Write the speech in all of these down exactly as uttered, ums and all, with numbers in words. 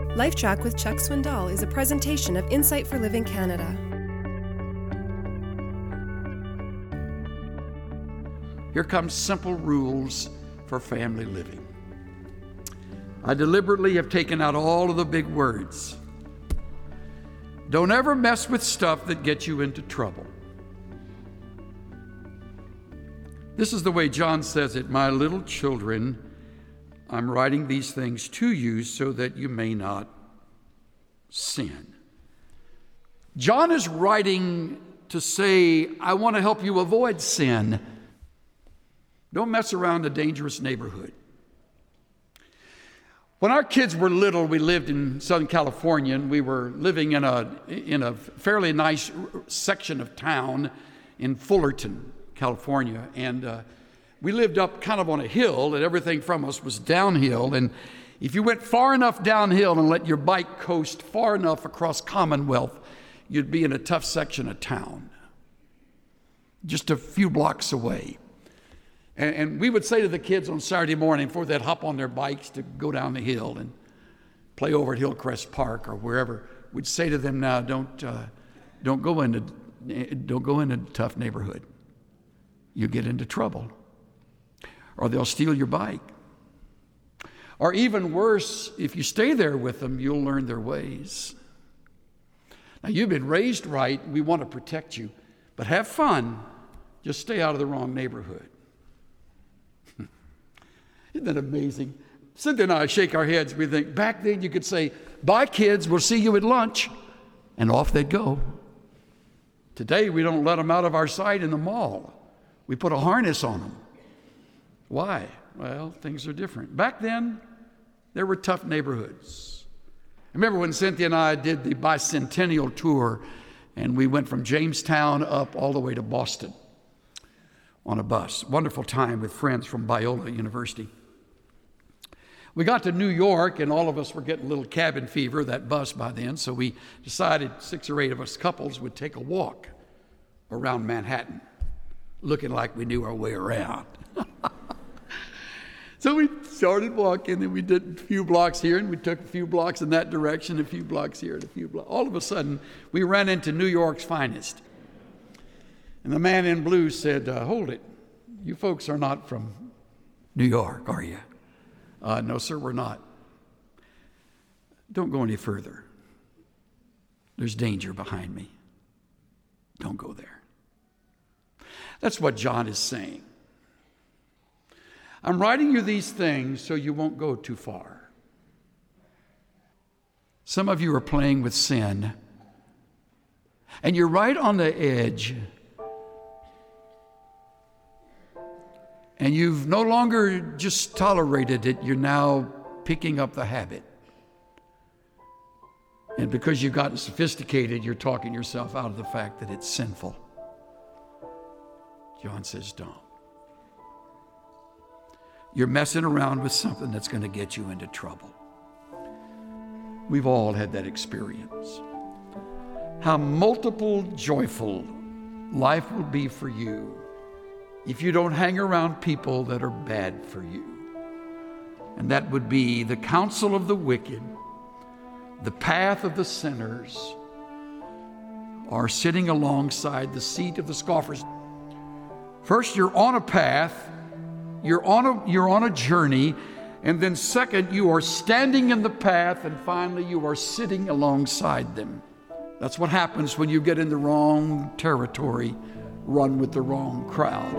LifeTrack with Chuck Swindoll is a presentation of Insight for Living Canada. Here comes simple rules for family living. I deliberately have taken out all of the big words. Don't ever mess with stuff that gets you into trouble. This is the way John says it, "My little children, I'm writing these things to you so that you may not sin." John is writing to say, I want to help you avoid sin. Don't mess around a dangerous neighborhood. When our kids were little, we lived in Southern California, and we were living in a, in a fairly nice section of town in Fullerton, California. And uh, we lived up kind of on a hill, and everything from us was downhill. And if you went far enough downhill and let your bike coast far enough across Commonwealth, you'd be in a tough section of town, just a few blocks away. And, and we would say to the kids on Saturday morning before they'd hop on their bikes to go down the hill and play over at Hillcrest Park or wherever, we'd say to them, now don't uh, don't go into don't go into a tough neighborhood. You get into trouble. Or they'll steal your bike. Or even worse, if you stay there with them, you'll learn their ways. Now, you've been raised right. We want to protect you. But have fun. Just stay out of the wrong neighborhood. Isn't that amazing? Cynthia and I shake our heads. We think, back then you could say, bye, kids. We'll see you at lunch. And off they'd go. Today, we don't let them out of our sight in the mall. We put a harness on them. Why? Well, things are different. Back then, there were tough neighborhoods. I remember when Cynthia and I did the bicentennial tour, and we went from Jamestown up all the way to Boston on a bus. Wonderful time with friends from Biola University. We got to New York, and all of us were getting a little cabin fever, that bus by then, so we decided six or eight of us couples would take a walk around Manhattan, looking like we knew our way around. So we started walking, and we did a few blocks here, and we took a few blocks in that direction, a few blocks here, and a few blocks. All of a sudden, we ran into New York's finest. And the man in blue said, uh, hold it. You folks are not from New York, are you? Uh, no, sir, we're not. Don't go any further. There's danger behind me. Don't go there. That's what John is saying. I'm writing you these things so you won't go too far. Some of you are playing with sin, and you're right on the edge, and you've no longer just tolerated it, you're now picking up the habit. And because you've gotten sophisticated, you're talking yourself out of the fact that it's sinful. John says, don't. You're messing around with something that's going to get you into trouble. We've all had that experience. How multiple joyful life will be for you if you don't hang around people that are bad for you. And that would be the counsel of the wicked, the path of the sinners, or sitting alongside the seat of the scoffers. First, you're on a path. You're on a, you're on a journey, and then second, you are standing in the path, and finally, you are sitting alongside them. That's what happens when you get in the wrong territory, run with the wrong crowd.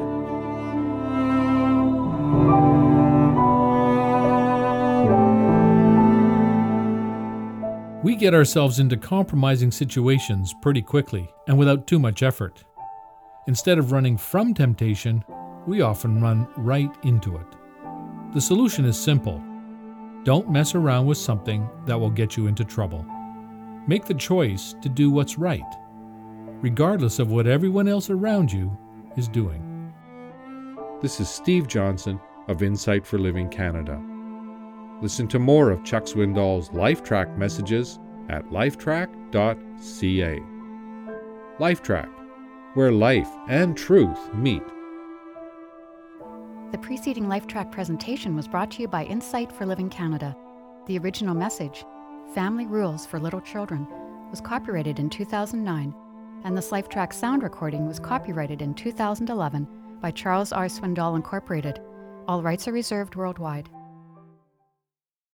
We get ourselves into compromising situations pretty quickly and without too much effort. Instead of running from temptation, we often run right into it. The solution is simple. Don't mess around with something that will get you into trouble. Make the choice to do what's right, regardless of what everyone else around you is doing. This is Steve Johnson of Insight for Living Canada. Listen to more of Chuck Swindoll's LifeTrack messages at lifetrack dot c a. LifeTrack, where life and truth meet. The preceding LifeTrack presentation was brought to you by Insight for Living Canada. The original message, Family Rules for Little Children, was copyrighted in two thousand nine, and this LifeTrack sound recording was copyrighted in two thousand eleven by Charles R. Swindoll Incorporated. All rights are reserved worldwide.